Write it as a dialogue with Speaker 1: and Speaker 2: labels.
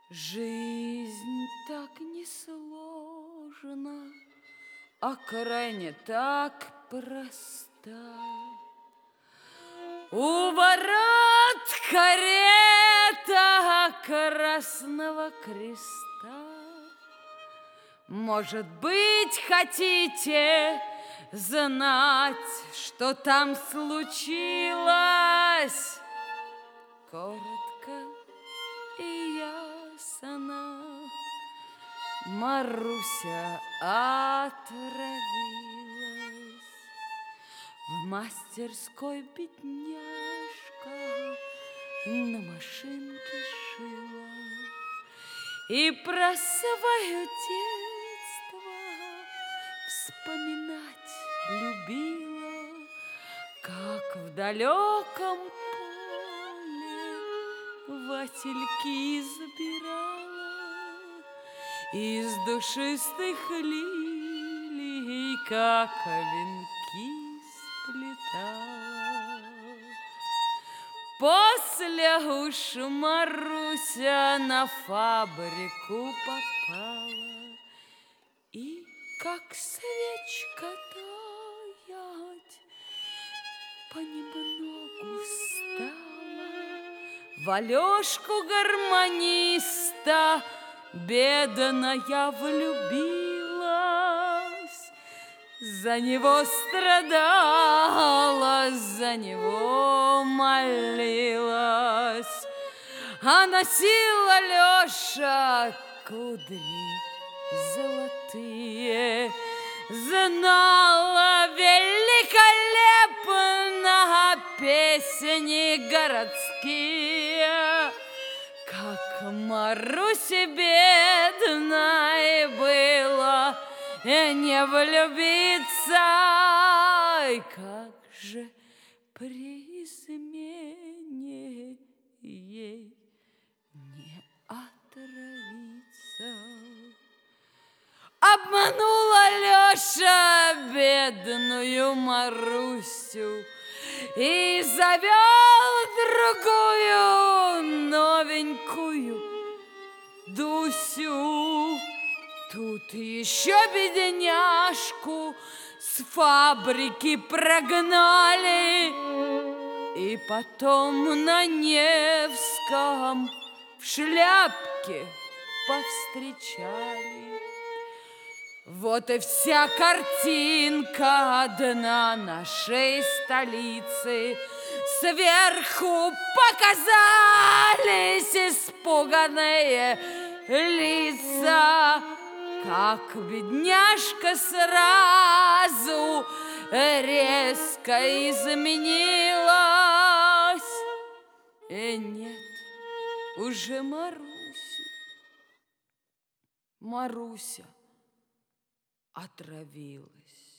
Speaker 1: Жизнь так несложна, а крайне так проста. У ворот карета Красного Креста. Может быть, хотите знать, что там случилось? Коротко и ясно. Маруся отравилась. В мастерской бедняжка на машинке шила и про свое детство вспоминать любила, как в далеком поле васильки забирала из душистых лилий, как венки сплетала. После уж Маруся на фабрику попала, и как свечка таять понемногу стала. В Алешку гармониста бедная влюбилась, за него страдала, за него молилась. А носил Алеша кудри золотые, знала великолепно песни городские. Как Марусе бедной было не влюбиться, и как же при измене ей не отравиться. Обманул Алеша бедную Марусю и завел другую новенькую Дусю. Тут еще бедняжку с фабрики прогнали, и потом на Невском в шляпке повстречали. Вот и вся картинка одна нашей столицы. Сверху показались испуганные лица, как бедняжка сразу резко изменилась. И нет уже Маруси. Маруся отравилась.